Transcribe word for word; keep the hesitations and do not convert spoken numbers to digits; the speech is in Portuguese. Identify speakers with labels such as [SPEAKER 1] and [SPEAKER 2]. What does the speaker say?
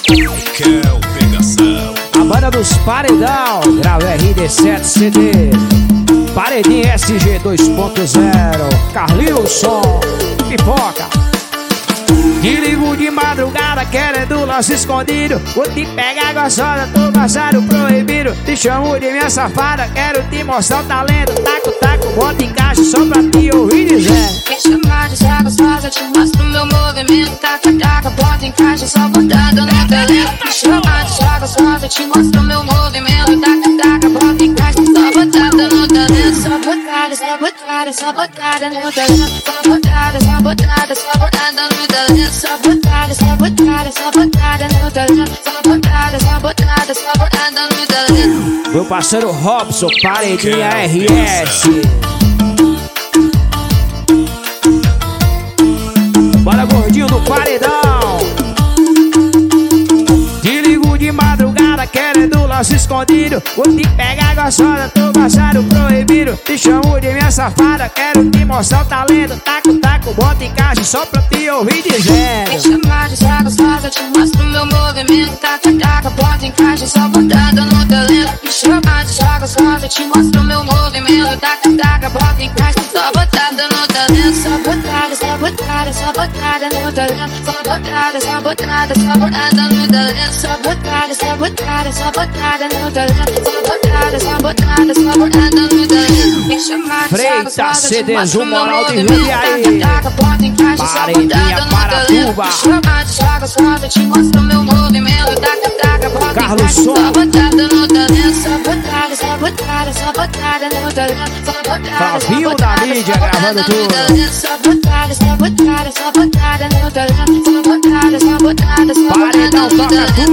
[SPEAKER 1] Que é o pegação.
[SPEAKER 2] A banda dos Paredão, grava R D sete C D, Paredinho S G dois ponto zero, Carlilson, Pipoca. Te ligo de madrugada querendo lance escondido, vou te pegar gostosa, tô passado proibido. Te chamo de minha safada, quero te mostrar o talento. Taco, taco, bota em caixa só pra te ouvir dizer.
[SPEAKER 3] Me chamar de sua gostosa, te mostro meu movimento. Taca, taca, bota em caixa só botada no talento. Me chamar de sua gostosa, te mostro meu movimento. Taca, taca, bota em caixa só botada no talento. Só botada, só botada, só botada no talento. Só botada, só botada, só botada no talento. Só botada, só botada, só botada no talento. Só botada, só botada, só botada no talento.
[SPEAKER 2] Meu parceiro Robson, Paredinha R S. Bora gordinho do Paredão. Te ligo de madrugada querendo lance escondido, vou te pegar gostosa, tô passado proibido. Te chamo de minha safada, quero te mostrar o talento. Taco, taco, bota em caixa só pra te ouvir dizendo.
[SPEAKER 3] Me chamar de sua gostosa, te mostro meu movimento. Taca, taca, bota em caixa só botada no talento. Me chamar de sua gostosa, te mostro meu movimento. Taca, taca, bota em caixa só botada no talento. Só botada, só botada, só botada no talento. Só botada, só botada, só botada no talento. Só botada, só botada, só botada no talento. Só botada, só botada, só botada no talento. Me chamar de sua gostosa, te mostro meu movimento. Taca, taca, bota em caixa só botada no talento. Me chamar de sua gostosa, te mostro meu movimento. Taca, taca, bota em caixa só botada no talento. Só botada, só botada, só botada no talento. Só botada, só botada, só botada no talento. Só botada, só botada, só botada no talento. Só botada, só botada, só botada no talento.